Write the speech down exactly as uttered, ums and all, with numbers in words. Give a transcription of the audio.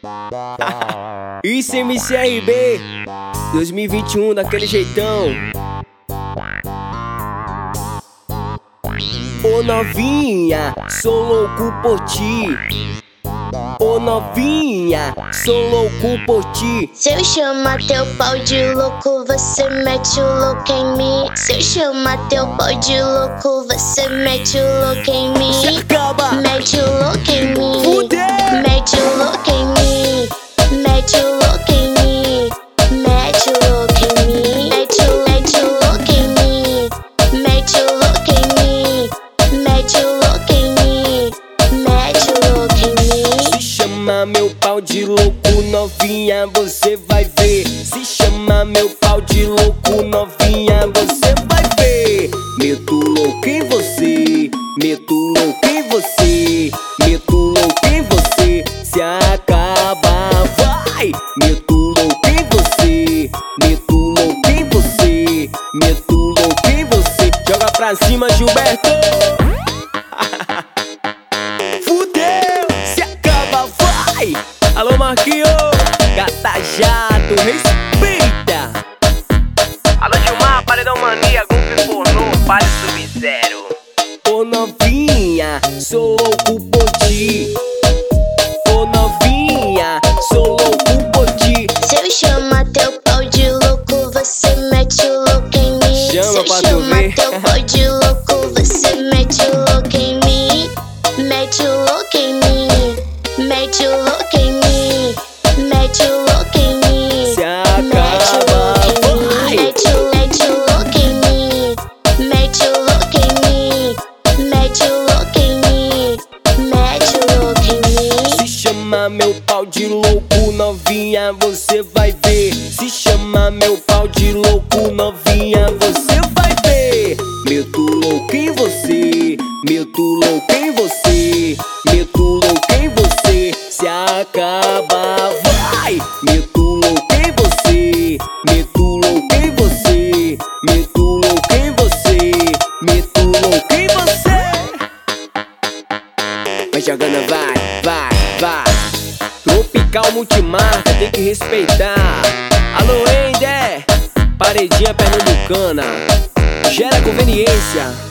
Isso, M C R B dois mil e vinte e um daquele jeitão. Ô novinha, sou louco por ti. Ô novinha, sou louco por ti. Se eu chamar teu pau de louco, você mete o louco em mim. Se eu chamar teu pau de louco, você mete o louco em mim. Se acaba. Mete o louco em mim. Fudeu. Mete o louco em mim. Mete o louco em mim. Mete o louco em mim. Mete o, mete o louco em mim. Mete o louco em mim. Mete o louco em mim. Mete o louco em mim. Se chama meu pau de louco, novinha, você vai ver. Se chama meu pau de louco, novinha, você vai ver. Meto louco em você, meto louco em você, meto louco em você. Se acaba, vai. Meto louco em você, meto louco em você, meto louco em você. Joga pra cima, Gilberto. Alô Marquinho, gata jato, respeita. Alô Gilmar, paredão mania, golpe pornô, vale sub-zero. Ô novinha, sou louco por ti. Ô novinha, sou louco por ti. Se eu chamar teu pau de louco, você mete o louco em mim. Chama Se eu pra tu chamar ver. teu pau de louco, você mete o louco em mim. Mete o louco em mim. Mete o louco em mim. Mete o louco em mim. Se acaba, vai. Mete o, mete o louco em mim. Mete o louco em mim. Mete o louco em mim. Mete o louco em mim. Se chama meu pau de louco, novinha, você vai ver. Se chama meu pau de louco, novinha, você vai ver. Meto louco em você, meto louco em você, meto louco em você. Se acaba, vai. Meto louco em você, meto louco em você, meto louco em você, meto louco em você. Vai jogando, vai, vai, vai. Tropical multimarca, tem que respeitar. Alô, Ender, paredinha pernambucana, gera conveniência.